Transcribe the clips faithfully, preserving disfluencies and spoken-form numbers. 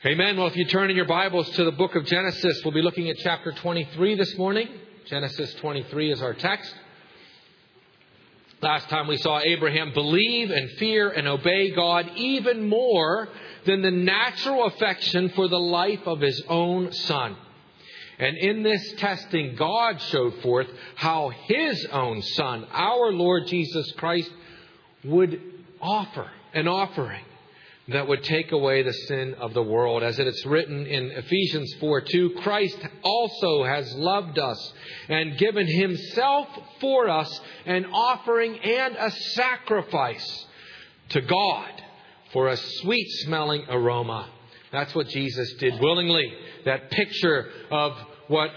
Amen. Well, if you turn in your Bibles to the book of Genesis, we'll be looking at chapter twenty-three this morning. Genesis twenty-three is our text. Last time we saw Abraham believe and fear and obey God even more than the natural affection for the life of his own son. And in this testing, God showed forth how his own son, our Lord Jesus Christ, would offer an offering that would take away the sin of the world. As it is written in Ephesians four two, Christ also has loved us and given himself for us, an offering and a sacrifice to God for a sweet-smelling aroma. That's what Jesus did willingly. That picture of what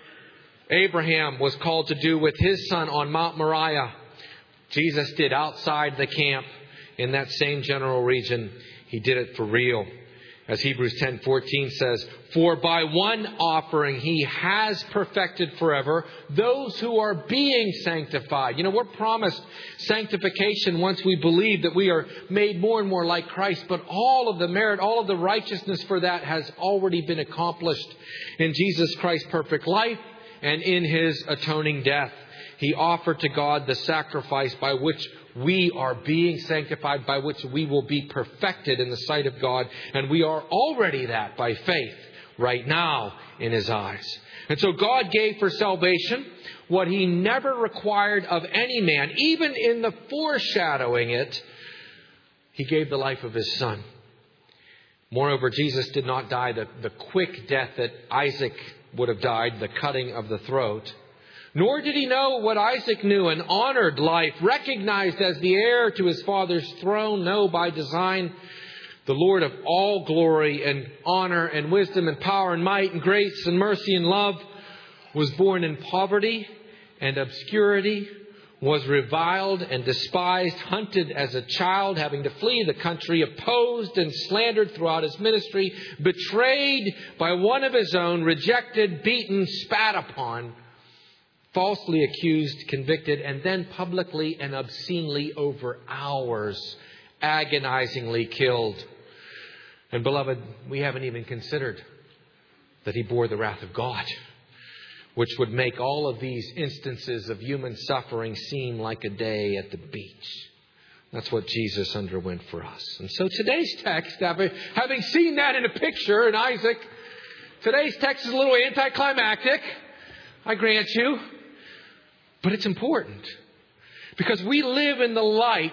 Abraham was called to do with his son on Mount Moriah, Jesus did outside the camp in that same general region. He did it for real. As Hebrews ten fourteen says, for by one offering he has perfected forever those who are being sanctified. You know, we're promised sanctification once we believe that we are made more and more like Christ. But all of the merit, all of the righteousness for that has already been accomplished in Jesus Christ's perfect life and in his atoning death. He offered to God the sacrifice by which we are being sanctified, by which we will be perfected in the sight of God. And we are already that by faith right now in his eyes. And so God gave for salvation what he never required of any man, even in the foreshadowing it. He gave the life of his son. Moreover, Jesus did not die the, the quick death that Isaac would have died, the cutting of the throat. Nor did he know what Isaac knew, an honored life, recognized as the heir to his father's throne. No, by design, the Lord of all glory and honor and wisdom and power and might and grace and mercy and love was born in poverty and obscurity, was reviled and despised, hunted as a child, having to flee the country, opposed and slandered throughout his ministry, betrayed by one of his own, rejected, beaten, spat upon, falsely accused, convicted, and then publicly and obscenely over hours, agonizingly killed. And beloved, we haven't even considered that he bore the wrath of God, which would make all of these instances of human suffering seem like a day at the beach. That's what Jesus underwent for us. And so today's text, having seen that in a picture in Isaac, today's text is a little anticlimactic, I grant you. But it's important because we live in the light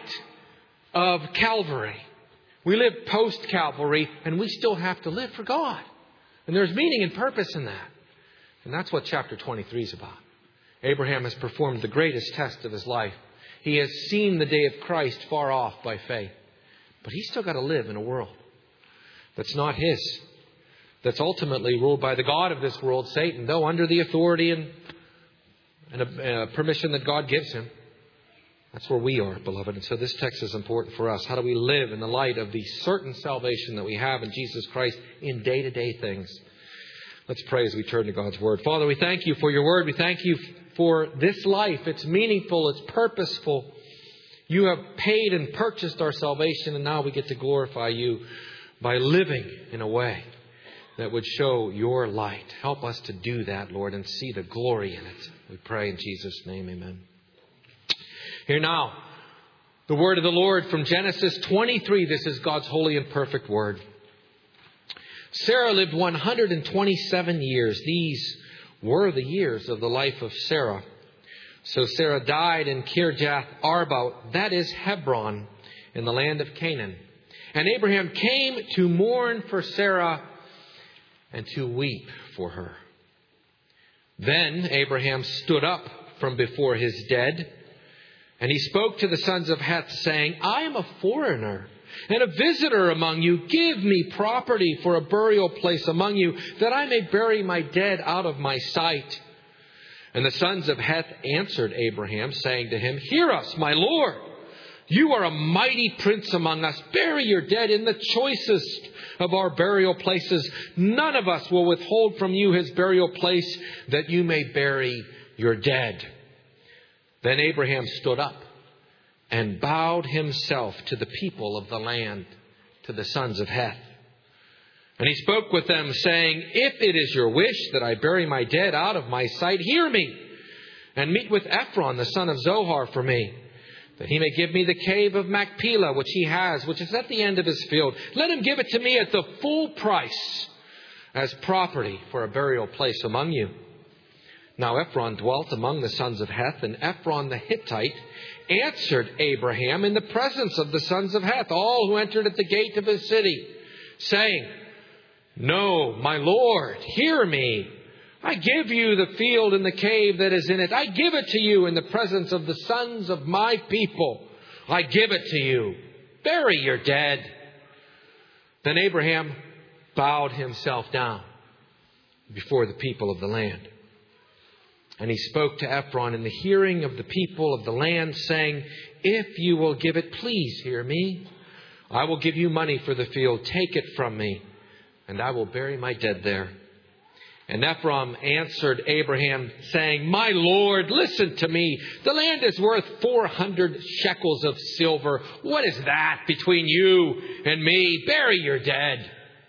of Calvary. We live post-Calvary, and we still have to live for God. And there's meaning and purpose in that. And that's what chapter twenty-three is about. Abraham has performed the greatest test of his life. He has seen the day of Christ far off by faith. But he's still got to live in a world that's not his. That's ultimately ruled by the god of this world, Satan, though under the authority and and a, a permission that God gives him. That's where we are, beloved. And so this text is important for us. How do we live in the light of the certain salvation that we have in Jesus Christ in day-to-day things? Let's pray as we turn to God's Word. Father, we thank you for your Word. We thank you for this life. It's meaningful. It's purposeful. You have paid and purchased our salvation, and now we get to glorify you by living in a way that would show your light. Help us to do that, Lord, and see the glory in it. We pray in Jesus' name, amen. Here now, the word of the Lord from Genesis twenty-three. This is God's holy and perfect word. Sarah lived one hundred twenty-seven years. These were the years of the life of Sarah. So Sarah died in Kirjath Arba, that is Hebron, in the land of Canaan. And Abraham came to mourn for Sarah and to weep for her. Then Abraham stood up from before his dead, and he spoke to the sons of Heth, saying, I am a foreigner and a visitor among you. Give me property for a burial place among you, that I may bury my dead out of my sight. And the sons of Heth answered Abraham, saying to him, Hear us, my Lord. You are a mighty prince among us. Bury your dead in the choicest of our burial places. None of us will withhold from you his burial place, that you may bury your dead. Then Abraham stood up and bowed himself to the people of the land, to the sons of Heth. And he spoke with them, saying, if it is your wish that I bury my dead out of my sight, hear me, and meet with Ephron, the son of Zohar, for me, that he may give me the cave of Machpelah, which he has, which is at the end of his field. Let him give it to me at the full price, as property for a burial place among you. Now Ephron dwelt among the sons of Heth, and Ephron the Hittite answered Abraham in the presence of the sons of Heth, all who entered at the gate of his city, saying, no, my Lord, hear me. I give you the field and the cave that is in it. I give it to you in the presence of the sons of my people. I give it to you. Bury your dead. Then Abraham bowed himself down before the people of the land. And he spoke to Ephron in the hearing of the people of the land, saying, if you will give it, please hear me. I will give you money for the field. Take it from me, and I will bury my dead there. And Ephron answered Abraham, saying, my Lord, listen to me. The land is worth four hundred shekels of silver. What is that between you and me? Bury your dead.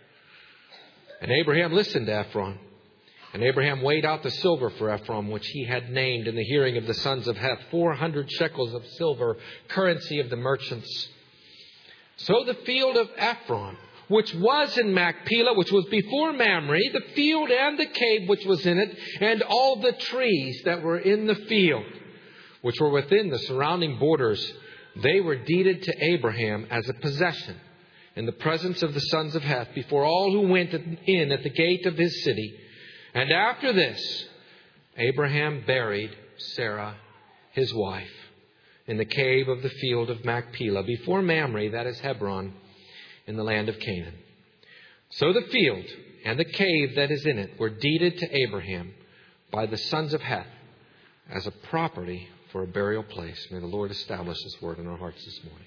And Abraham listened to Ephron. And Abraham weighed out the silver for Ephron, which he had named in the hearing of the sons of Heth, four hundred shekels of silver, currency of the merchants. So the field of Ephron, which was in Machpelah, which was before Mamre, the field and the cave which was in it, and all the trees that were in the field, which were within the surrounding borders, they were deeded to Abraham as a possession in the presence of the sons of Heth, before all who went in at the gate of his city. And after this, Abraham buried Sarah, his wife, in the cave of the field of Machpelah, before Mamre, that is Hebron, in the land of Canaan. So the field and the cave that is in it were deeded to Abraham by the sons of Heth as a property for a burial place. May the Lord establish His word in our hearts this morning.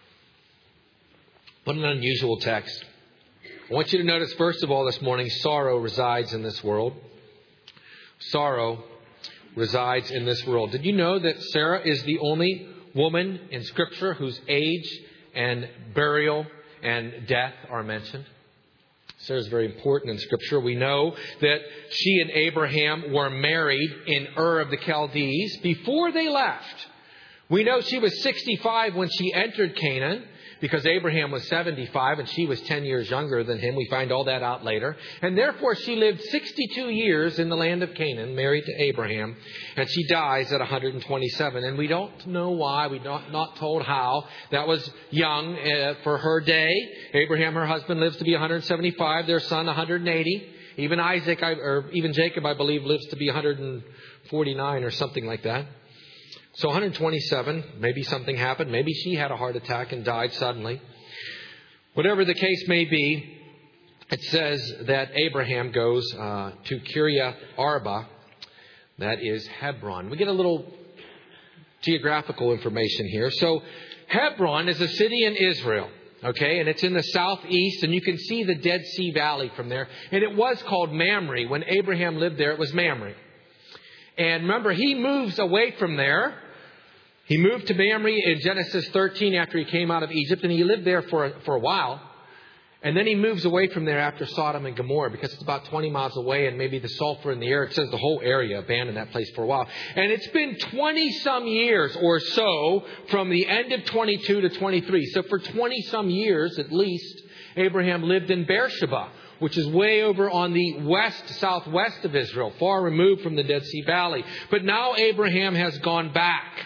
What an unusual text. I want you to notice, first of all, this morning, sorrow resides in this world. Sorrow resides in this world. Did you know that Sarah is the only woman in Scripture whose age and burial and death are mentioned? Sarah is very important in Scripture. We know that she and Abraham were married in Ur of the Chaldees before they left. We know she was sixty-five when she entered Canaan, because Abraham was seventy-five and she was ten years younger than him. We find all that out later. And therefore she lived sixty-two years in the land of Canaan, married to Abraham. And she dies at one hundred twenty-seven. And we don't know why. We're not, not told how. That was young uh, for her day. Abraham, her husband, lives to be one hundred seventy-five. Their son, one hundred eighty. Even Isaac, I, or even Jacob, I believe, lives to be one hundred forty-nine or something like that. So one hundred twenty-seven, maybe something happened. Maybe she had a heart attack and died suddenly. Whatever the case may be, it says that Abraham goes uh, to Kiriath Arba. That is Hebron. We get a little geographical information here. So Hebron is a city in Israel. Okay, and it's in the southeast, and you can see the Dead Sea Valley from there. And it was called Mamre. When Abraham lived there, it was Mamre. And remember, he moves away from there. He moved to Mamre in Genesis thirteen after he came out of Egypt, and he lived there for a, for a while. And then he moves away from there after Sodom and Gomorrah, because it's about twenty miles away, and maybe the sulfur in the air, it says the whole area abandoned that place for a while. And it's been twenty-some years or so from the end of twenty-two to twenty-three. So for twenty-some years at least, Abraham lived in Beersheba, which is way over on the west, southwest of Israel, far removed from the Dead Sea Valley. But now Abraham has gone back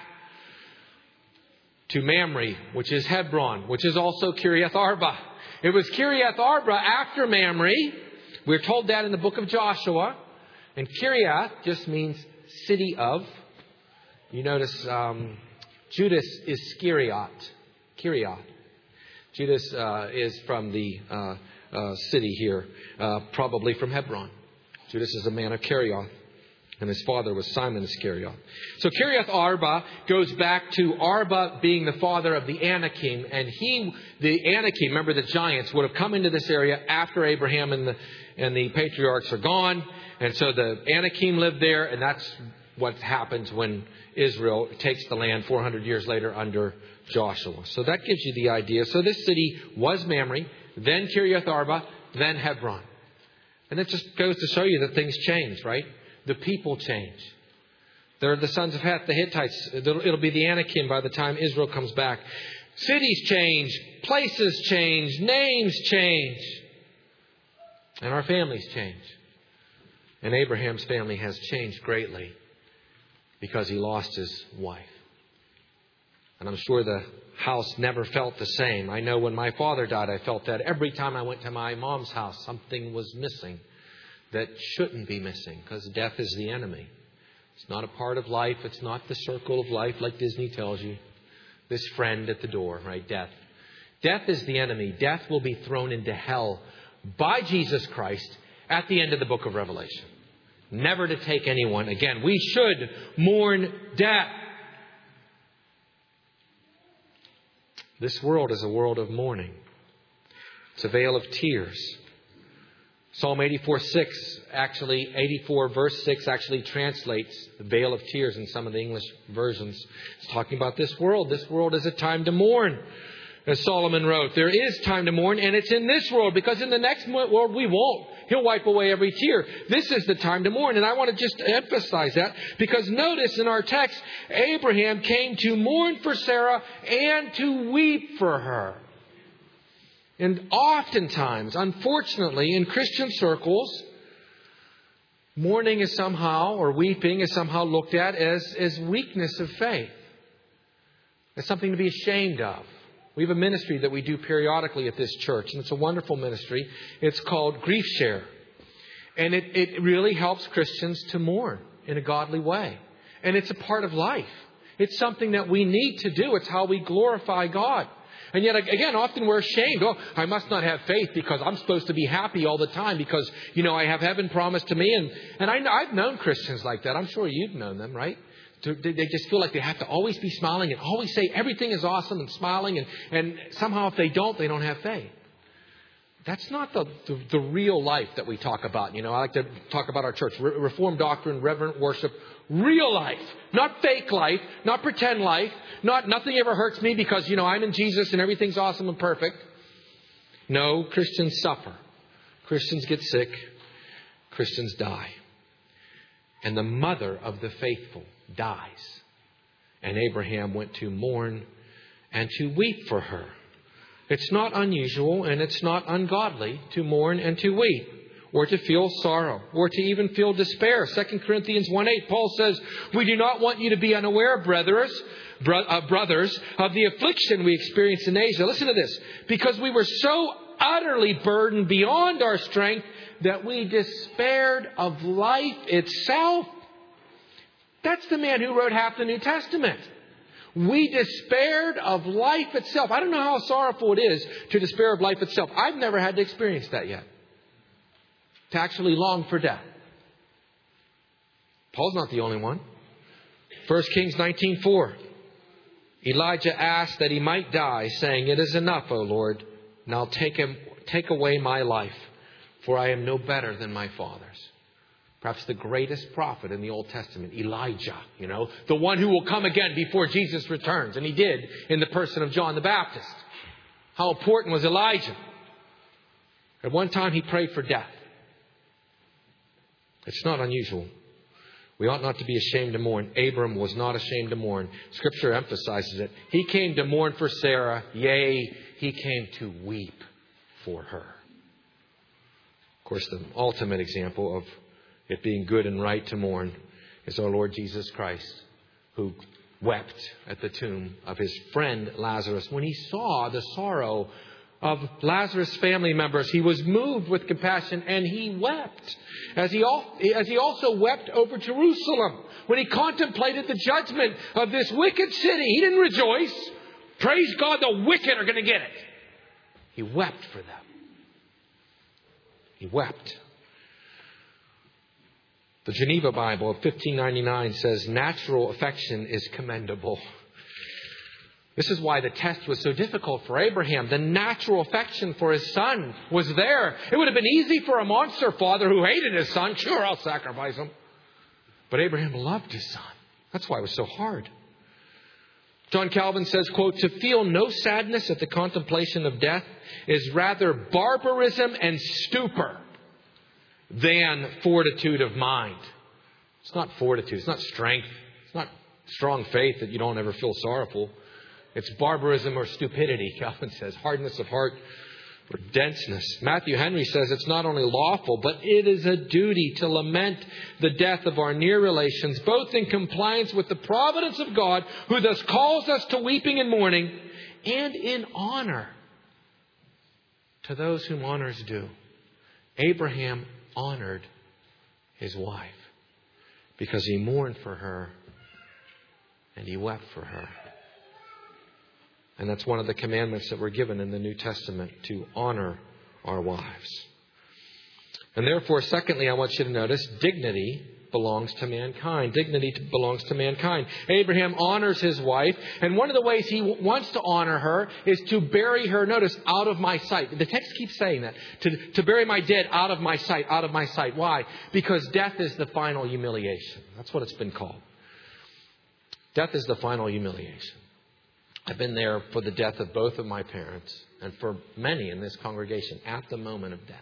to Mamre, which is Hebron, which is also Kiriath Arba. It was Kiriath Arba after Mamre. We're told that in the book of Joshua. And Kiriath just means city of. You notice um, Judas is Kiriath. Kiriath. Judas uh, is from the uh, uh, city here, uh, probably from Hebron. Judas is a man of Kiriath, and his father was Simon Iscariot. So Kiriath Arba goes back to Arba being the father of the Anakim. And he, the Anakim, remember the giants, would have come into this area after Abraham and the, and the patriarchs are gone. And so the Anakim lived there, and that's what happens when Israel takes the land four hundred years later under Joshua. So that gives you the idea. So this city was Mamre, then Kiriath Arba, then Hebron. And it just goes to show you that things change, right? The people change. They're the sons of Heth, the Hittites. It'll be the Anakim by the time Israel comes back. Cities change. Places change. Names change. And our families change. And Abraham's family has changed greatly because he lost his wife. And I'm sure the house never felt the same. I know when my father died, I felt that every time I went to my mom's house, something was missing that shouldn't be missing, because death is the enemy. It's not a part of life. It's not the circle of life like Disney tells you. This friend at the door, right? Death. Death is the enemy. Death will be thrown into hell by Jesus Christ at the end of the book of Revelation. Never to take anyone. Again, we should mourn death. This world is a world of mourning. It's a vale of tears. Psalm eighty-four six, actually, eighty-four verse six actually translates the vale of tears in some of the English versions. It's talking about this world. This world is a time to mourn. As Solomon wrote, there is time to mourn, and it's in this world, because in the next world we won't. He'll wipe away every tear. This is the time to mourn. And I want to just emphasize that, because notice in our text, Abraham came to mourn for Sarah and to weep for her. And oftentimes, unfortunately, in Christian circles, mourning is somehow, or weeping is somehow looked at as, as weakness of faith. It's something to be ashamed of. We have a ministry that we do periodically at this church, and it's a wonderful ministry. It's called Grief Share. And it, it really helps Christians to mourn in a godly way. And it's a part of life. It's something that we need to do. It's how we glorify God. And yet, again, often we're ashamed. Oh, I must not have faith because I'm supposed to be happy all the time because, you know, I have heaven promised to me. And, and I, I've known Christians like that. I'm sure you've known them, right? They just feel like they have to always be smiling and always say everything is awesome and smiling. And, and somehow if they don't, they don't have faith. That's not the, the, the real life that we talk about. You know, I like to talk about our church. Re- Reformed doctrine, reverent worship. Real life. Not fake life. Not pretend life. Not nothing ever hurts me because, you know, I'm in Jesus and everything's awesome and perfect. No, Christians suffer. Christians get sick. Christians die. And the mother of the faithful dies. And Abraham went to mourn and to weep for her. It's not unusual and it's not ungodly to mourn and to weep, or to feel sorrow, or to even feel despair. Second Corinthians one eight, Paul says, we do not want you to be unaware, brothers, bro- uh, brothers, of the affliction we experienced in Asia. Listen to this. Because we were so utterly burdened beyond our strength that we despaired of life itself. That's the man who wrote half the New Testament. We despaired of life itself. I don't know how sorrowful it is to despair of life itself. I've never had to experience that yet. To actually long for death. Paul's not the only one. First Kings nineteen four. Elijah asked that he might die, saying, it is enough, O Lord. Now take him, take away my life, for I am no better than my fathers. Perhaps the greatest prophet in the Old Testament, Elijah, you know, the one who will come again before Jesus returns. And he did in the person of John the Baptist. How important was Elijah? At one time he prayed for death. It's not unusual. We ought not to be ashamed to mourn. Abram was not ashamed to mourn. Scripture emphasizes it. He came to mourn for Sarah. Yea, he came to weep for her. Of course, the ultimate example of it being good and right to mourn is our Lord Jesus Christ, who wept at the tomb of his friend Lazarus. When he saw the sorrow of Lazarus' family members, he was moved with compassion and he wept. As he, as he also wept over Jerusalem. When he contemplated the judgment of this wicked city, he didn't rejoice. Praise God, the wicked are going to get it. He wept for them. He wept. The Geneva Bible of fifteen ninety-nine says natural affection is commendable. This is why the test was so difficult for Abraham. The natural affection for his son was there. It would have been easy for a monster father who hated his son. Sure, I'll sacrifice him. But Abraham loved his son. That's why it was so hard. John Calvin says, quote, "To feel no sadness at the contemplation of death is rather barbarism and stupor than fortitude of mind." It's not fortitude. It's not strength. It's not strong faith that you don't ever feel sorrowful. It's barbarism or stupidity, Calvin says. Hardness of heart or denseness. Matthew Henry says it's not only lawful, but it is a duty to lament the death of our near relations, both in compliance with the providence of God, who thus calls us to weeping and mourning, and in honor to those whom honor is due. Abraham honored his wife because he mourned for her and he wept for her. And that's one of the commandments that were given in the New Testament, to honor our wives. And therefore, secondly, I want you to notice, dignity belongs to mankind. Dignity belongs to mankind. Abraham honors his wife, and one of the ways he wants to honor her is to bury her, notice, out of my sight. The text keeps saying that. To, to bury my dead out of my sight, out of my sight. Why? Because death is the final humiliation. That's what it's been called. Death is the final humiliation. I've been there for the death of both of my parents, and for many in this congregation at the moment of death.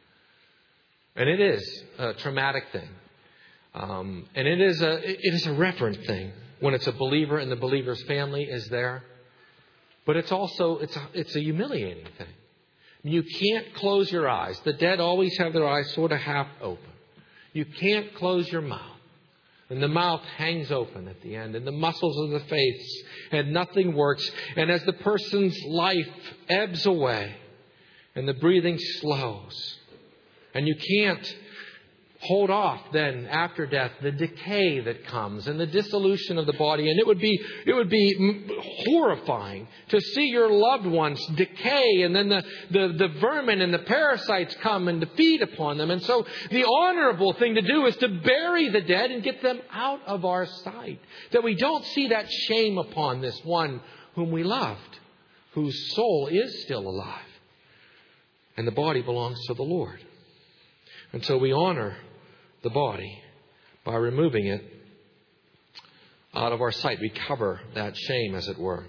And it is a traumatic thing. Um, and it is a it is a reverent thing when it's a believer and the believer's family is there. But it's also it's a, it's a humiliating thing. You can't close your eyes. The dead always have their eyes sort of half open. You can't close your mouth. And the mouth hangs open at the end, and the muscles of the face, and nothing works. And as the person's life ebbs away, and the breathing slows, and you can't hold off then after death the decay that comes and the dissolution of the body. And it would be it would be horrifying to see your loved ones decay, and then the, the, the vermin and the parasites come and to feed upon them. And so the honorable thing to do is to bury the dead and get them out of our sight, that we don't see that shame upon this one whom we loved, whose soul is still alive, and the body belongs to the Lord. And so we honor the body by removing it out of our sight. We cover that shame, as it were.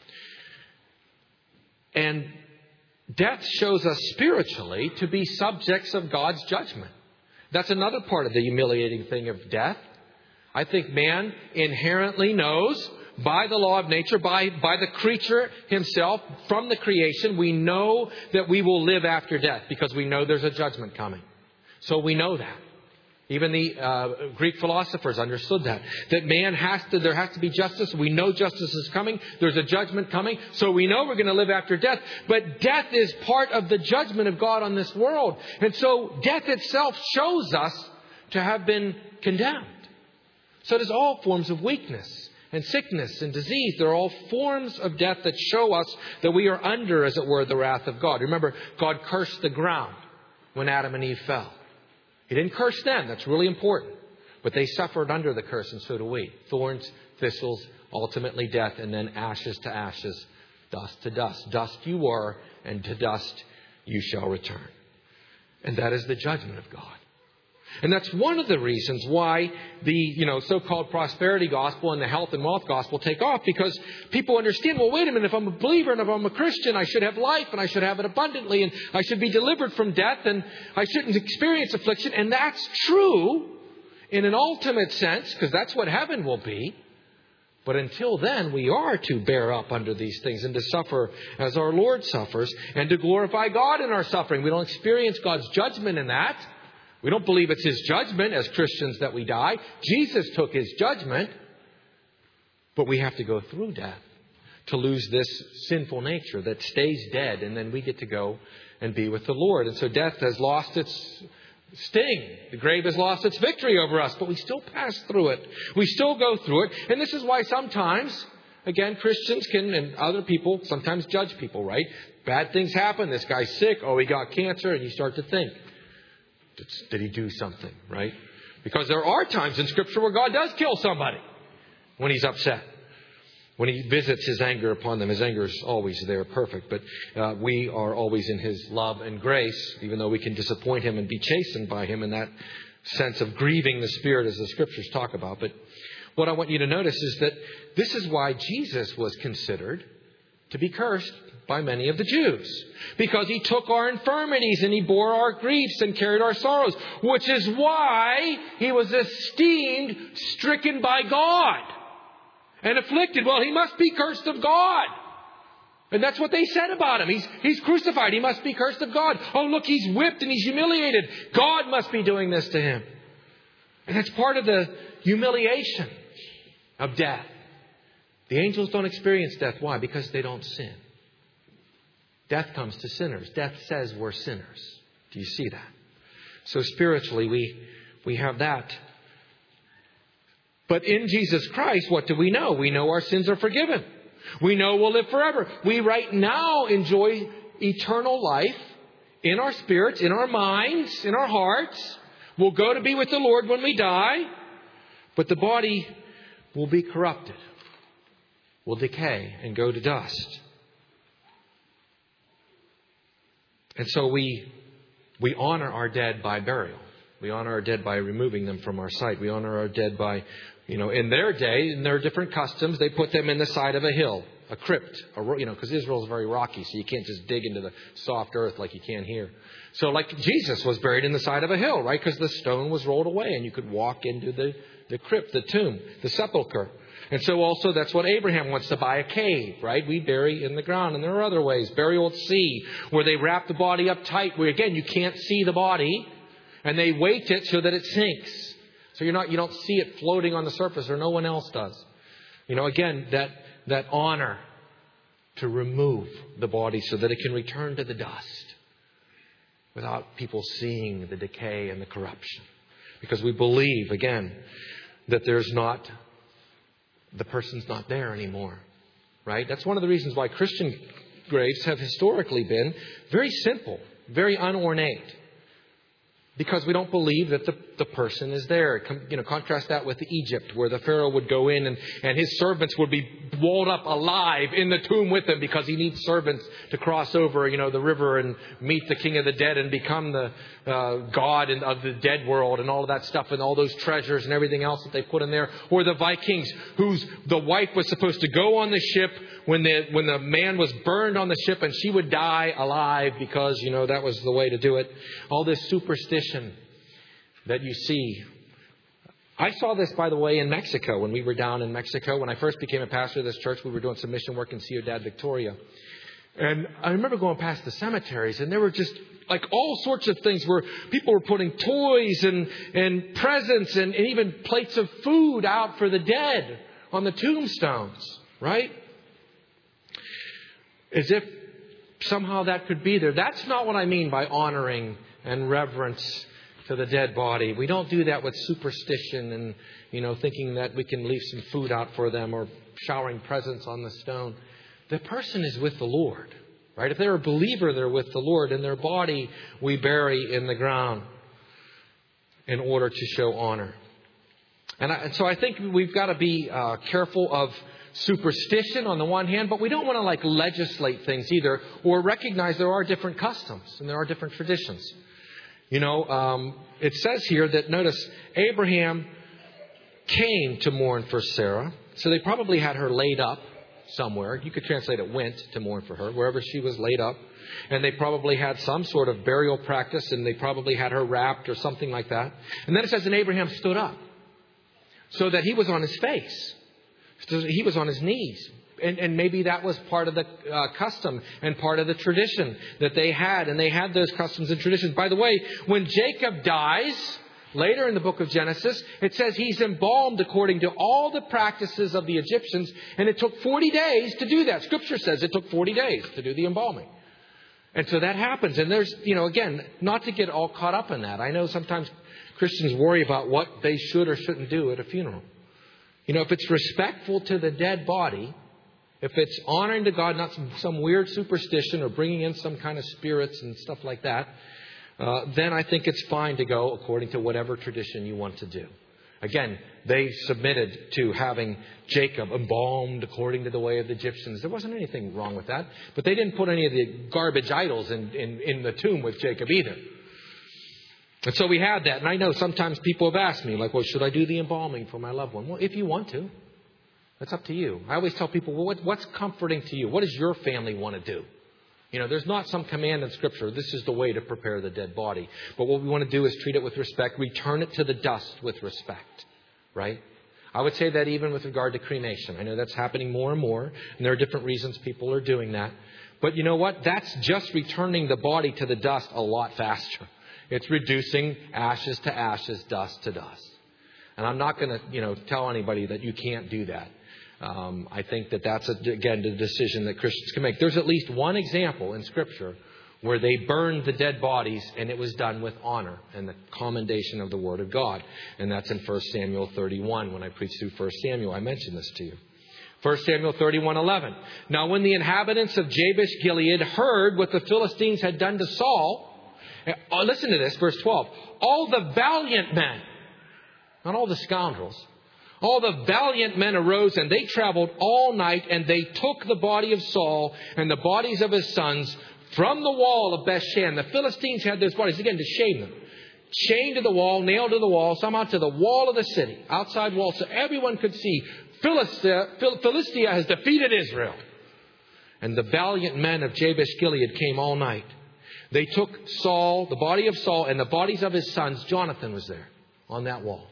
And death shows us spiritually to be subjects of God's judgment. That's another part of the humiliating thing of death. I think man inherently knows, by the law of nature, by, by the creature himself, from the creation, we know that we will live after death because we know there's a judgment coming. So we know that. Even the uh, Greek philosophers understood that. That man has to, there has to be justice. We know justice is coming. There's a judgment coming. So we know we're going to live after death. But death is part of the judgment of God on this world. And so death itself shows us to have been condemned. So does all forms of weakness and sickness and disease. They're all forms of death that show us that we are under, as it were, the wrath of God. Remember, God cursed the ground when Adam and Eve fell. He didn't curse them. That's really important. But they suffered under the curse, and so do we. Thorns, thistles, ultimately death, and then ashes to ashes, dust to dust. Dust you were, and to dust you shall return. And that is the judgment of God. And that's one of the reasons why the, you know, so-called prosperity gospel and the health and wealth gospel take off, because people understand, well, wait a minute, if I'm a believer and if I'm a Christian, I should have life and I should have it abundantly and I should be delivered from death and I shouldn't experience affliction. And that's true in an ultimate sense, because that's what heaven will be. But until then, we are to bear up under these things and to suffer as our Lord suffers and to glorify God in our suffering. We don't experience God's judgment in that. We don't believe it's His judgment as Christians that we die. Jesus took His judgment. But we have to go through death to lose this sinful nature that stays dead. And then we get to go and be with the Lord. And so death has lost its sting. The grave has lost its victory over us. But we still pass through it. We still go through it. And this is why sometimes, again, Christians can, and other people, sometimes judge people, right? Bad things happen. This guy's sick. Oh, he got cancer. And you start to think, did he do something, right? Because there are times in Scripture where God does kill somebody when He's upset. When He visits His anger upon them. His anger is always there, perfect. But uh, we are always in His love and grace, even though we can disappoint Him and be chastened by Him in that sense of grieving the Spirit, as the Scriptures talk about. But what I want you to notice is that this is why Jesus was considered to be cursed by many of the Jews. Because he took our infirmities and he bore our griefs and carried our sorrows. Which is why he was esteemed, stricken by God and afflicted. Well, he must be cursed of God. And that's what they said about him. He's, he's crucified. He must be cursed of God. Oh, look, he's whipped and he's humiliated. God must be doing this to him. And that's part of the humiliation of death. The angels don't experience death. Why? Because they don't sin. Death comes to sinners. Death says we're sinners. Do you see that? So spiritually, we, we have that. But in Jesus Christ, what do we know? We know our sins are forgiven. We know we'll live forever. We right now enjoy eternal life in our spirits, in our minds, in our hearts. We'll go to be with the Lord when we die. But the body will be corrupted, will decay and go to dust. And so we we honor our dead by burial. We honor our dead by removing them from our sight. We honor our dead by, you know, in their day, in their different customs, they put them in the side of a hill, a crypt, a, you know, because Israel is very rocky, so you can't just dig into the soft earth like you can here. So like Jesus was buried in the side of a hill, right? Because the stone was rolled away and you could walk into the, the crypt, the tomb, the sepulcher. And so also that's what Abraham wants to buy, a cave, right? We bury in the ground. And there are other ways. Burial at sea, where they wrap the body up tight, where again, you can't see the body. And they weight it so that it sinks. So you're not, you don't see it floating on the surface, or no one else does. You know, again, that, that honor to remove the body so that it can return to the dust without people seeing the decay and the corruption. Because we believe, again, that there's not, the person's not there anymore. Right? That's one of the reasons why Christian graves have historically been very simple, very unornate. Because we don't believe that the, the person is there. You know, contrast that with Egypt, where the Pharaoh would go in and, and his servants would be walled up alive in the tomb with him because he needs servants to cross over, you know, the river and meet the king of the dead and become the uh, god in, of the dead world and all of that stuff and all those treasures and everything else that they put in there. Or the Vikings, whose the wife was supposed to go on the ship when the when the man was burned on the ship, and she would die alive because, you know, that was the way to do it. All this superstition that you see. I saw this, by the way, in Mexico when we were down in Mexico. When I first became a pastor of this church, we were doing some mission work in Ciudad Victoria. And I remember going past the cemeteries, and there were just like all sorts of things where people were putting toys and, and presents and, and even plates of food out for the dead on the tombstones, right? As if somehow that could be there. That's not what I mean by honoring and reverence to the dead body. We don't do that with superstition and, you know, thinking that we can leave some food out for them or showering presents on the stone. The person is with the Lord, right? If they're a believer, they're with the Lord. And their body we bury in the ground in order to show honor. And, I, and so I think we've got to be uh, careful of superstition on the one hand, but we don't want to like legislate things either, or recognize there are different customs and there are different traditions. You know, um, it says here that, notice, Abraham came to mourn for Sarah. So they probably had her laid up somewhere. You could translate it went to mourn for her, wherever she was laid up. And they probably had some sort of burial practice, and they probably had her wrapped or something like that. And then it says, and Abraham stood up so that he was on his face. So he was on his knees. And, and maybe that was part of the uh, custom and part of the tradition that they had. And they had those customs and traditions. By the way, when Jacob dies, later in the book of Genesis, it says he's embalmed according to all the practices of the Egyptians. And it took forty days to do that. Scripture says it took forty days to do the embalming. And so that happens. And there's, you know, again, not to get all caught up in that. I know sometimes Christians worry about what they should or shouldn't do at a funeral. You know, if it's respectful to the dead body, if it's honoring to God, not some, some weird superstition or bringing in some kind of spirits and stuff like that, uh, then I think it's fine to go according to whatever tradition you want to do. Again, they submitted to having Jacob embalmed according to the way of the Egyptians. There wasn't anything wrong with that. But they didn't put any of the garbage idols in, in, in the tomb with Jacob either. And so we had that. And I know sometimes people have asked me, like, well, should I do the embalming for my loved one? Well, if you want to, that's up to you. I always tell people, well, what, what's comforting to you? What does your family want to do? You know, there's not some command in Scripture. This is the way to prepare the dead body. But what we want to do is treat it with respect. Return it to the dust with respect. Right? I would say that even with regard to cremation. I know that's happening more and more. And there are different reasons people are doing that. But you know what? That's just returning the body to the dust a lot faster. It's reducing ashes to ashes, dust to dust. And I'm not going to, you know, tell anybody that you can't do that. Um, I think that that's, a, again, the decision that Christians can make. There's at least one example in Scripture where they burned the dead bodies and it was done with honor and the commendation of the Word of God. And that's in First Samuel thirty-one. When I preached through First Samuel, I mentioned this to you. First Samuel thirty-one eleven. Now when the inhabitants of Jabesh Gilead heard what the Philistines had done to Saul, uh, listen to this, verse twelve. All the valiant men, not all the scoundrels, all the valiant men arose and they traveled all night and they took the body of Saul and the bodies of his sons from the wall of Bethshan. The Philistines had those bodies, again, to shame them. Chained to the wall, nailed to the wall, somehow to the wall of the city, outside wall, so everyone could see Philistia, Philistia has defeated Israel. And the valiant men of Jabesh Gilead came all night. They took Saul, the body of Saul, and the bodies of his sons. Jonathan was there on that wall.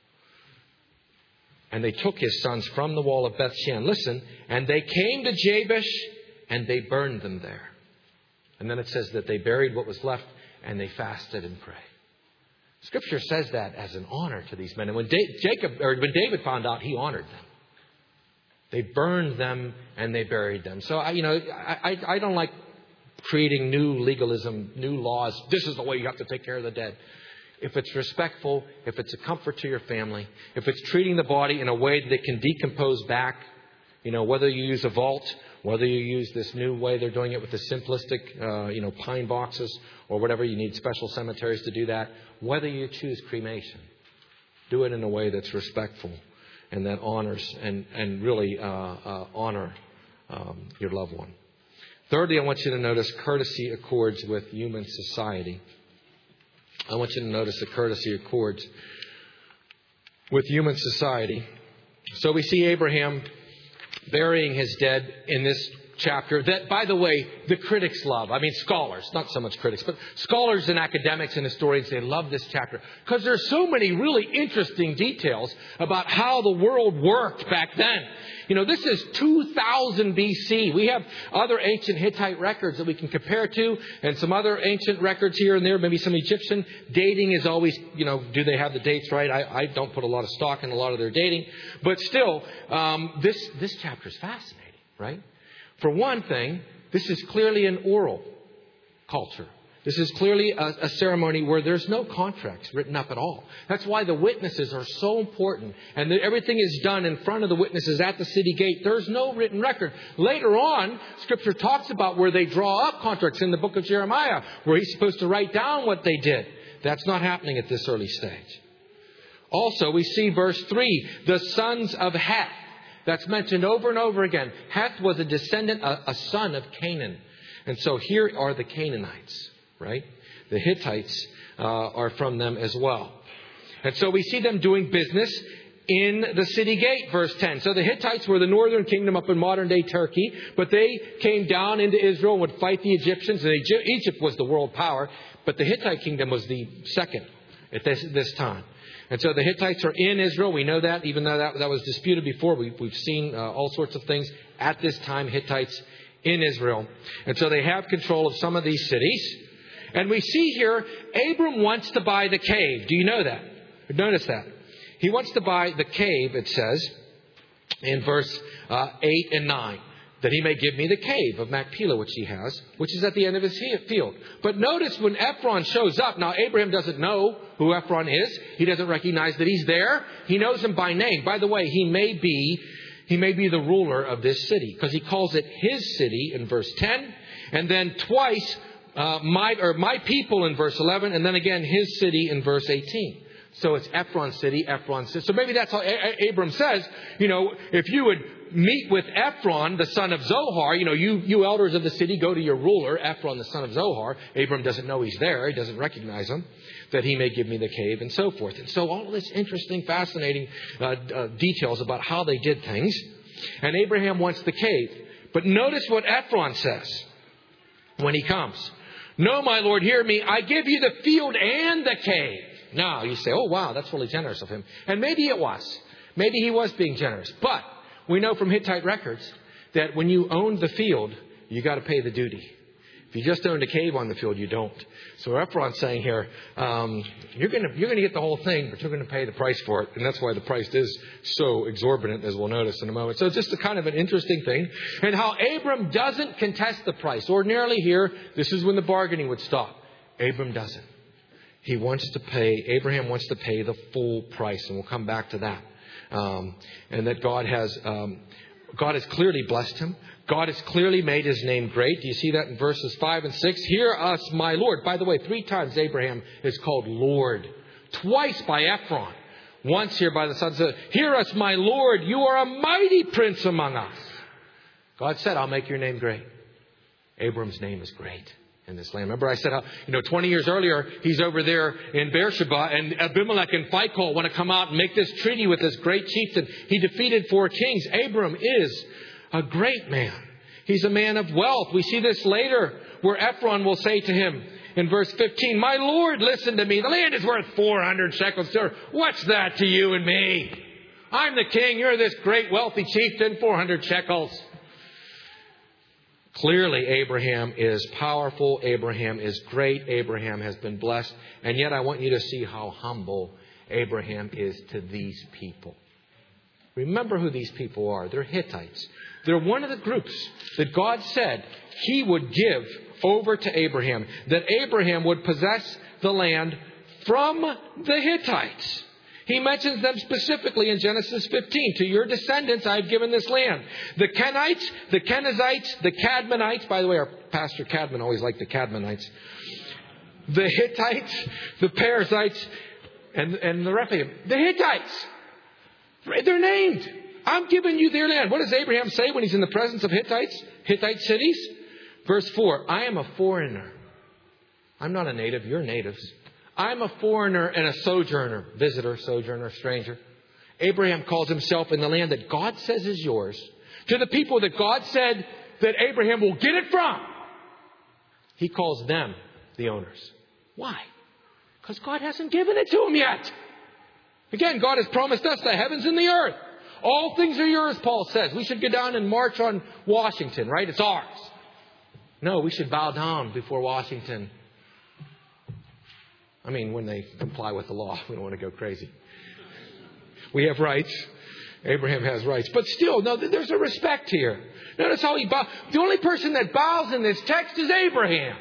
And they took his sons from the wall of Bethshan. Listen, and they came to Jabesh and they burned them there. And then it says that they buried what was left and they fasted and prayed. Scripture says that as an honor to these men. And when Jacob, or when David found out, he honored them. They burned them and they buried them. So, I, you know, I, I, I don't like creating new legalism, new laws. This is the way you have to take care of the dead. If it's respectful, if it's a comfort to your family, if it's treating the body in a way that it can decompose back, you know, whether you use a vault, whether you use this new way they're doing it with the simplistic, uh, you know, pine boxes or whatever, you need special cemeteries to do that. Whether you choose cremation, do it in a way that's respectful and that honors and, and really uh, uh, honor um, your loved one. Thirdly, I want you to notice courtesy accords with human society. I want you to notice the courtesy accords with human society. So we see Abraham burying his dead in this chapter that, by the way, the critics love. I mean, scholars, not so much critics, but scholars and academics and historians, they love this chapter because there's so many really interesting details about how the world worked back then. You know, this is two thousand B C. We have other ancient Hittite records that we can compare to and some other ancient records here and there, maybe some Egyptian. Dating is always, you know, do they have the dates right? I, I don't put a lot of stock in a lot of their dating. But still, um, this, this chapter is fascinating, right? For one thing, this is clearly an oral culture. This is clearly a, a ceremony where there's no contracts written up at all. That's why the witnesses are so important. And that everything is done in front of the witnesses at the city gate. There's no written record. Later on, Scripture talks about where they draw up contracts in the book of Jeremiah, where he's supposed to write down what they did. That's not happening at this early stage. Also, we see verse three, the sons of Heth. That's mentioned over and over again. Heth was a descendant, a, a son of Canaan. And so here are the Canaanites, right? The Hittites uh, are from them as well. And so we see them doing business in the city gate, verse ten. So the Hittites were the northern kingdom up in modern-day Turkey, but they came down into Israel and would fight the Egyptians. And Egypt was the world power, but the Hittite kingdom was the second at this, this time. And so the Hittites are in Israel. We know that, even though that, that was disputed before. We, we've seen uh, all sorts of things. At this time, Hittites in Israel. And so they have control of some of these cities. And we see here, Abram wants to buy the cave. Do you know that? Notice that. He wants to buy the cave, it says, in verse uh, eight and nine. That he may give me the cave of Machpelah, which he has, which is at the end of his field. But notice when Ephron shows up. Now, Abraham doesn't know who Ephron is. He doesn't recognize that he's there. He knows him by name. By the way, he may be, he may be the ruler of this city, because he calls it his city in verse ten. And then twice, uh, my, or my people in verse eleven. And then again, his city in verse eighteen. So it's Ephron city, Ephron city. So maybe that's how Abram says, you know, if you would meet with Ephron, the son of Zohar, you know, you, you elders of the city, go to your ruler, Ephron, the son of Zohar. Abram doesn't know he's there. He doesn't recognize him, that he may give me the cave and so forth. And so all of this interesting, fascinating uh, uh, details about how they did things. And Abraham wants the cave. But notice what Ephron says when he comes. No, my Lord, hear me. I give you the field and the cave. Now, you say, oh, wow, that's really generous of him. And maybe it was. Maybe he was being generous. But we know from Hittite records that when you own the field, you got to pay the duty. If you just owned a cave on the field, you don't. So Ephron's saying here, um, you're going to you're going to get the whole thing, but you're going to pay the price for it. And that's why the price is so exorbitant, as we'll notice in a moment. So it's just a kind of an interesting thing. And how Abram doesn't contest the price. Ordinarily here, this is when the bargaining would stop. Abram doesn't. He wants to pay, Abraham wants to pay the full price. And we'll come back to that. Um, and that God has, um, God has clearly blessed him. God has clearly made his name great. Do you see that in verses five and six? Hear us, my Lord. By the way, three times Abraham is called Lord. Twice by Ephron. Once here by the sons of, hear us, my Lord. You are a mighty prince among us. God said, I'll make your name great. Abram's name is great in this land. Remember I said how, you know, twenty years earlier, he's over there in Beersheba, and Abimelech and Phicol want to come out and make this treaty with this great chieftain. He defeated four kings. Abram is a great man. He's a man of wealth. We see this later where Ephron will say to him in verse fifteen, my Lord, listen to me. The land is worth four hundred shekels. Sir, what's that to you and me? I'm the king. You're this great wealthy chieftain. four hundred shekels. Clearly, Abraham is powerful. Abraham is great. Abraham has been blessed. And yet I want you to see how humble Abraham is to these people. Remember who these people are. They're Hittites. They're one of the groups that God said he would give over to Abraham. That Abraham would possess the land from the Hittites. He mentions them specifically in Genesis fifteen. To your descendants I have given this land. The Kenites, the Kenizzites, the Cadmonites. By the way, our pastor Cadman always liked the Cadmonites. The Hittites, the Perizzites, and, and the Rephaim. The Hittites. They're named. I'm giving you their land. What does Abraham say when he's in the presence of Hittites? Hittite cities? Verse four. I am a foreigner. I'm not a native. You're natives. I'm a foreigner and a sojourner. Visitor, sojourner, stranger. Abraham calls himself in the land that God says is yours. To the people that God said that Abraham will get it from. He calls them the owners. Why? Because God hasn't given it to him yet. Again, God has promised us the heavens and the earth. All things are yours, Paul says. We should go down and march on Washington, right? It's ours. No, we should bow down before Washington. I mean, when they comply with the law. We don't want to go crazy. We have rights. Abraham has rights. But still, no, there's a respect here. Notice how he bows. The only person that bows in this text is Abraham.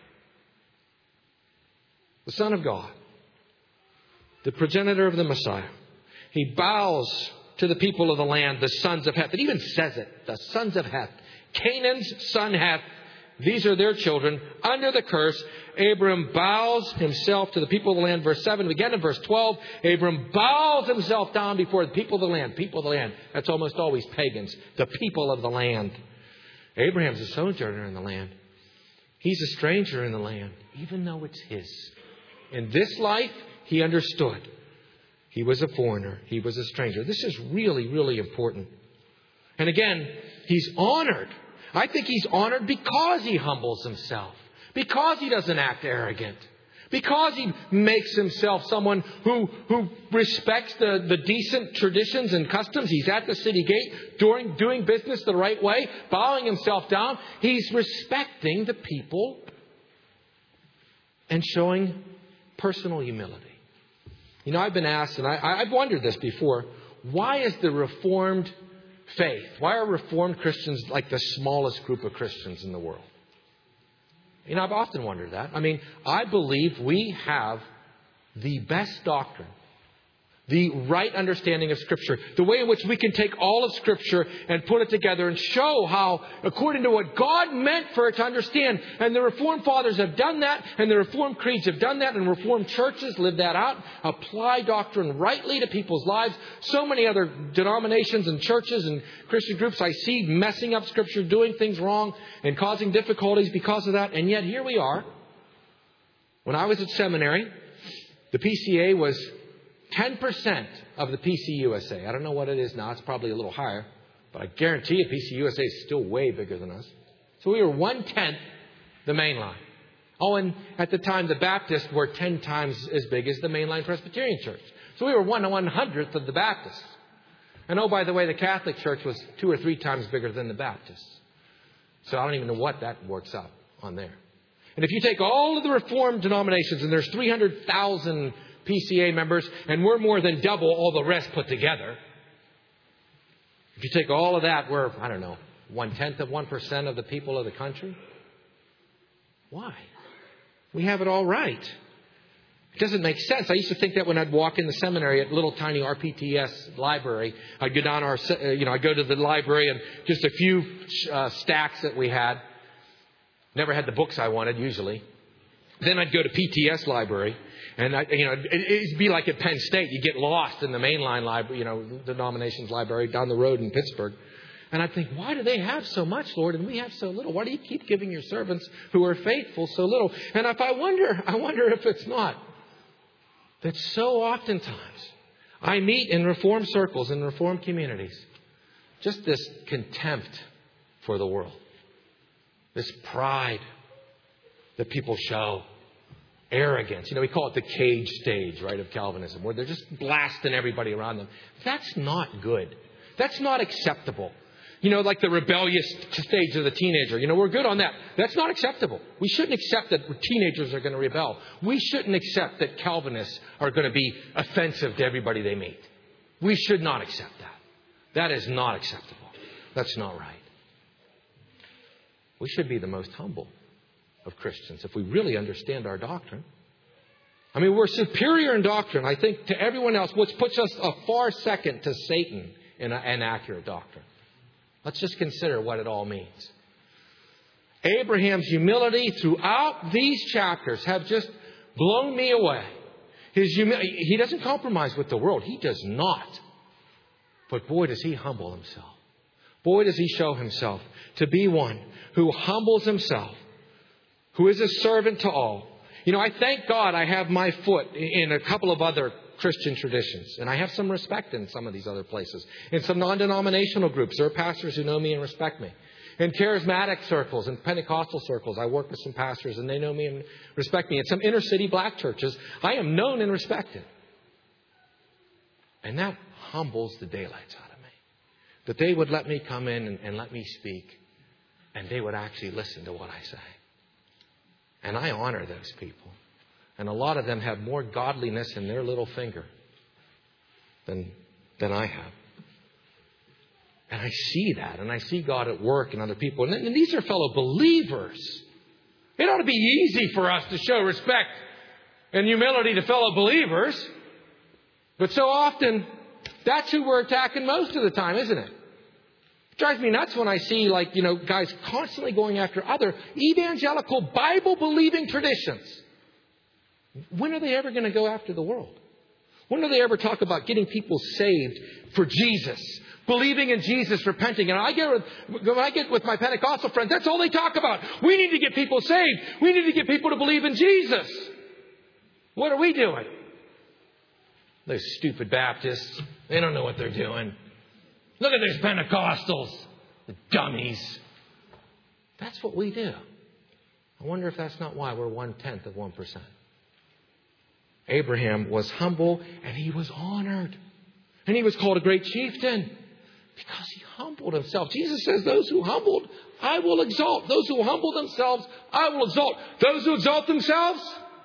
The Son of God. The progenitor of the Messiah. He bows to the people of the land, the sons of Heth. It even says it. The sons of Heth. Canaan's son Heth. These are their children under the curse. Abram bows himself to the people of the land. Verse seven. Again in verse twelve. Abram bows himself down before the people of the land. People of the land. That's almost always pagans. The people of the land. Abraham's a sojourner in the land. He's a stranger in the land, even though it's his. In this life, he understood. He was a foreigner. He was a stranger. This is really, really important. And again, he's honored. I think he's honored because he humbles himself. Because he doesn't act arrogant. Because he makes himself someone who, who respects the, the decent traditions and customs. He's at the city gate doing, doing business the right way, bowing himself down. He's respecting the people and showing personal humility. You know, I've been asked, and I, I've wondered this before, why is the Reformed faith, why are Reformed Christians like the smallest group of Christians in the world? You know, I've often wondered that. I mean, I believe we have the best doctrine, the right understanding of Scripture. The way in which we can take all of Scripture and put it together and show how, according to what God meant for it to understand. And the Reformed Fathers have done that, and the Reformed creeds have done that, and Reformed churches live that out, apply doctrine rightly to people's lives. So many other denominations and churches and Christian groups I see messing up Scripture, doing things wrong, and causing difficulties because of that. And yet here we are. When I was at seminary, the P C A was ten percent of the P C U S A. I don't know what it is now. It's probably a little higher. But I guarantee you P C U S A is still way bigger than us. So we were one-tenth the mainline. Oh, and at the time, the Baptists were ten times as big as the mainline Presbyterian Church. So we were one one-hundredth of the Baptists. And oh, by the way, the Catholic Church was two or three times bigger than the Baptists. So I don't even know what that works out on there. And if you take all of the Reformed denominations, and there's three hundred thousand P C A members, and we're more than double all the rest put together. If you take all of that, we're, I don't know, one-tenth of one percent of the people of the country. Why? We have it all right. It doesn't make sense. I used to think that when I'd walk in the seminary at little tiny R P T S library, I'd go down our, you know, I'd go to the library and just a few uh, stacks that we had. Never had the books I wanted, usually. Then I'd go to P T S library. And, I, you know, it, it'd be like at Penn State. You get lost in the mainline library, you know, the denominations library down the road in Pittsburgh. And I'd think, why do they have so much, Lord, and we have so little? Why do you keep giving your servants who are faithful so little? And if I wonder, I wonder if it's not that so oftentimes I meet in Reformed circles, in Reformed communities, just this contempt for the world. This pride that people show. Arrogance. You know, we call it the cage stage, right, of Calvinism, where they're just blasting everybody around them. That's not good. That's not acceptable. You know, like the rebellious stage of the teenager. You know, we're good on that. That's not acceptable. We shouldn't accept that teenagers are going to rebel. We shouldn't accept that Calvinists are going to be offensive to everybody they meet. We should not accept that. That is not acceptable. That's not right. We should be the most humble of Christians if we really understand our doctrine. I mean, we're superior in doctrine, I think, to everyone else, which puts us a far second to Satan in an accurate doctrine. Let's just consider what it all means. Abraham's humility throughout these chapters have just blown me away. His humi- he doesn't compromise with the world. He does not. But boy, does he humble himself. Boy, does he show himself to be one who humbles himself, who is a servant to all. You know, I thank God I have my foot in a couple of other Christian traditions. And I have some respect in some of these other places. In some non-denominational groups, there are pastors who know me and respect me. In charismatic circles and Pentecostal circles, I work with some pastors and they know me and respect me. In some inner city black churches, I am known and respected. And that humbles the daylights out of me. That they would let me come in and, and let me speak. And they would actually listen to what I say. And I honor those people. And a lot of them have more godliness in their little finger than, than I have. And I see that. And I see God at work in other people. And, and these are fellow believers. It ought to be easy for us to show respect and humility to fellow believers. But so often, that's who we're attacking most of the time, isn't it? It drives me nuts when I see, like, you know, guys constantly going after other evangelical, Bible-believing traditions. When are they ever going to go after the world? When do they ever talk about getting people saved for Jesus? Believing in Jesus, repenting. And I get with, when I get with my Pentecostal friends, that's all they talk about. We need to get people saved. We need to get people to believe in Jesus. What are we doing? Those stupid Baptists. They don't know what they're doing. Look at these Pentecostals. The dummies. That's what we do. I wonder if that's not why we're one-tenth of one percent. Abraham was humble and he was honored. And he was called a great chieftain because he humbled himself. Jesus says, those who humbled, I will exalt. Those who humble themselves, I will exalt. Those who exalt themselves,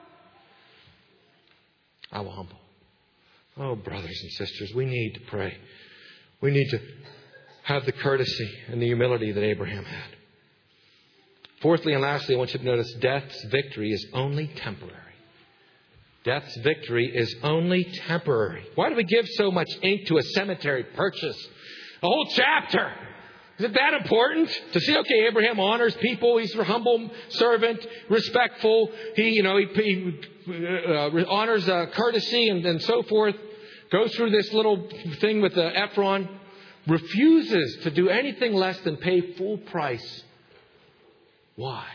I will humble. Oh, brothers and sisters, we need to pray. We need to have the courtesy and the humility that Abraham had. Fourthly and lastly, I want you to notice death's victory is only temporary. Death's victory is only temporary. Why do we give so much ink to a cemetery purchase? A whole chapter. Is it that important to see, okay, Abraham honors people. He's a humble servant, respectful. He, you know, he, he uh, honors uh, courtesy and, and so forth. Goes through this little thing with uh, Ephron. Refuses to do anything less than pay full price. Why?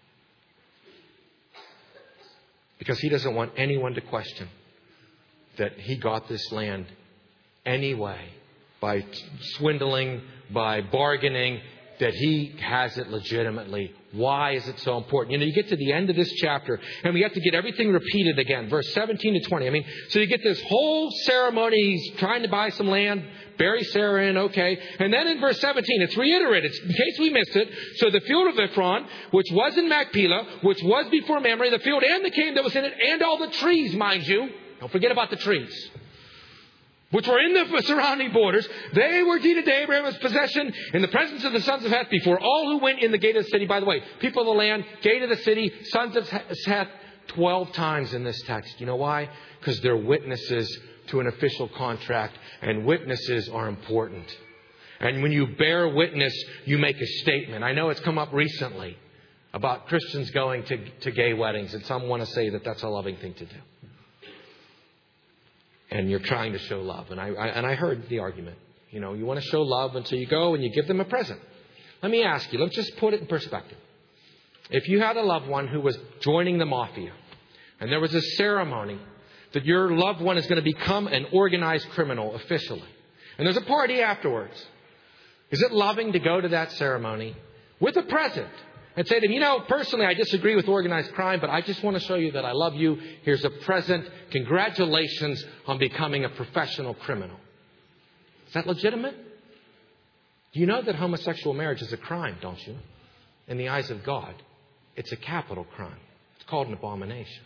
Because he doesn't want anyone to question that he got this land anyway by swindling, by bargaining, that he has it legitimately. Why is it so important? You know, you get to the end of this chapter and we have to get everything repeated again. Verse seventeen to twenty. I mean, so you get this whole ceremony. He's trying to buy some land, bury Sarah in, okay. And then in verse seventeen, it's reiterated in case we missed it. So the field of Ephron, which was in Machpelah, which was before Mamre, the field and the cave that was in it, and all the trees, mind you. Don't forget about the trees, which were in the surrounding borders. They were deeded to Abraham as possession in the presence of the sons of Heth before all who went in the gate of the city. By the way, people of the land, gate of the city, sons of Heth, twelve times in this text. You know why? Because they're witnesses to an official contract, and witnesses are important. And when you bear witness, you make a statement. I know it's come up recently about Christians going to, to gay weddings, and some want to say that that's a loving thing to do. And you're trying to show love. And I, I and I heard the argument. You know, you want to show love, and so you go and you give them a present. Let me ask you, let's just put it in perspective. If you had a loved one who was joining the mafia, and there was a ceremony that your loved one is going to become an organized criminal officially, and there's a party afterwards, is it loving to go to that ceremony with a present and say to them, you know, personally, I disagree with organized crime, but I just want to show you that I love you. Here's a present. Congratulations on becoming a professional criminal. Is that legitimate? You know that homosexual marriage is a crime, don't you? In the eyes of God, it's a capital crime. It's called an abomination.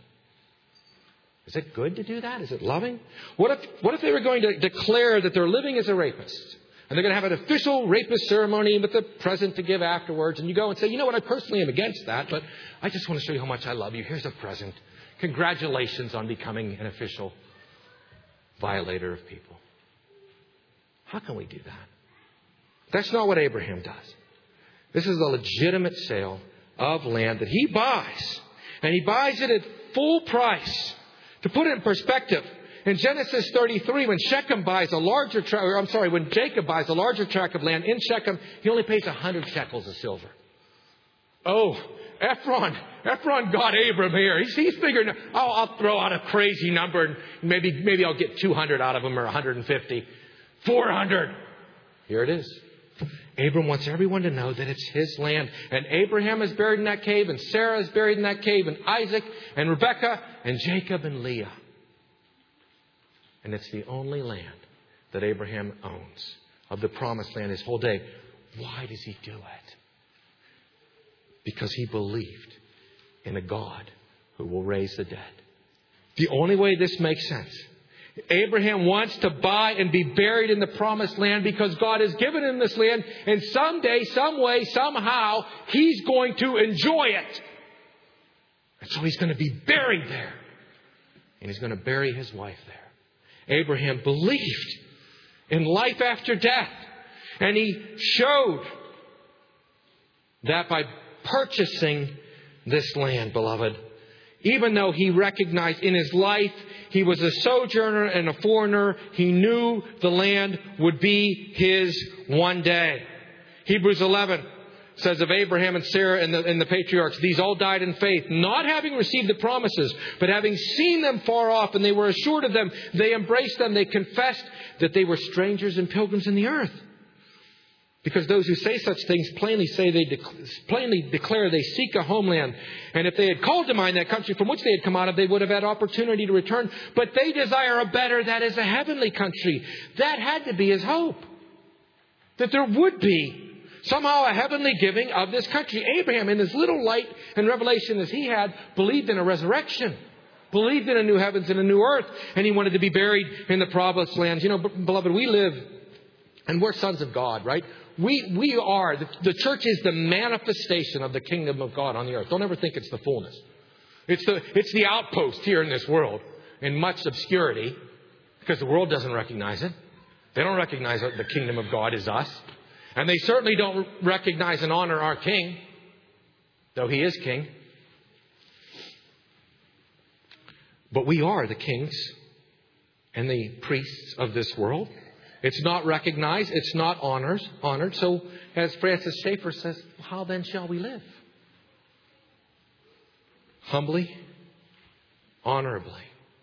Is it good to do that? Is it loving? What if, what if they were going to declare that they're living as a rapist? And they're going to have an official rapist ceremony with a present to give afterwards. And you go and say, you know what, I personally am against that, but I just want to show you how much I love you. Here's a present. Congratulations on becoming an official violator of people. How can we do that? That's not what Abraham does. This is a legitimate sale of land that he buys. And he buys it at full price. To put it in perspective, in Genesis thirty-three, when Shechem buys a larger tract, or I'm sorry, when Jacob buys a larger tract of land in Shechem, he only pays a hundred shekels of silver. Oh, Ephron, Ephron got Abram here. He's, he's figuring, oh, I'll throw out a crazy number and maybe, maybe I'll get two hundred out of him or one hundred fifty. four hundred. Here it is. Abram wants everyone to know that it's his land. And Abraham is buried in that cave, and Sarah is buried in that cave, and Isaac and Rebekah and Jacob and Leah. And it's the only land that Abraham owns of the promised land his whole day. Why does he do it? Because he believed in a God who will raise the dead. The only way this makes sense. Abraham wants to buy and be buried in the promised land because God has given him this land. And someday, some way, somehow, he's going to enjoy it. And so he's going to be buried there. And he's going to bury his wife there. Abraham believed in life after death. And he showed that by purchasing this land, beloved. Even though he recognized in his life he was a sojourner and a foreigner, he knew the land would be his one day. Hebrews eleven says of Abraham and Sarah and the, and the patriarchs, these all died in faith, not having received the promises, but having seen them far off, and they were assured of them. They embraced them. They confessed that they were strangers and pilgrims in the earth. Because those who say such things plainly say they dec- plainly declare they seek a homeland. And if they had called to mind that country from which they had come out of, they would have had opportunity to return. But they desire a better, that is a heavenly country. That had to be his hope. That there would be somehow a heavenly giving of this country. Abraham, in as little light and revelation as he had, believed in a resurrection. Believed in a new heavens and a new earth. And he wanted to be buried in the promised lands. You know, beloved, we live, and we're sons of God, right? We we are, the, the church is the manifestation of the kingdom of God on the earth. Don't ever think it's the fullness. It's the it's the outpost here in this world. in much obscurity because the world doesn't recognize it. They don't recognize that the kingdom of God is us. And they certainly don't recognize and honor our King, though He is King. But we are the kings and the priests of this world. It's not recognized. It's not honored. honored. So as Francis Schaeffer says, how then shall we live? Humbly, honorably,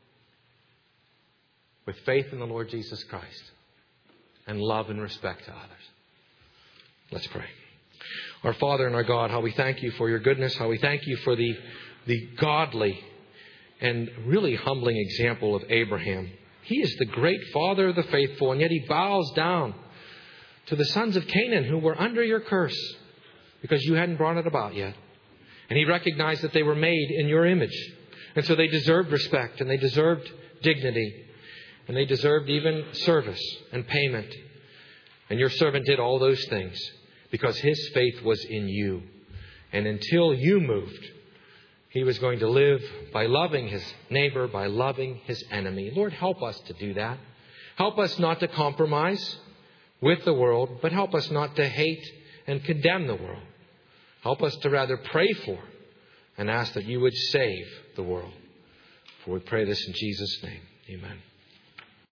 with faith in the Lord Jesus Christ and love and respect to others. Let's pray. Our Father and our God, how we thank You for Your goodness, how we thank You for the, the godly and really humbling example of Abraham. He is the great father of the faithful, and yet he bows down to the sons of Canaan who were under Your curse because You hadn't brought it about yet. And he recognized that they were made in Your image. And so they deserved respect, and they deserved dignity, and they deserved even service and payment. And Your servant did all those things because his faith was in You. And until You moved, he was going to live by loving his neighbor, by loving his enemy. Lord, help us to do that. Help us not to compromise with the world, but help us not to hate and condemn the world. Help us to rather pray for and ask that You would save the world. For we pray this in Jesus' name. Amen.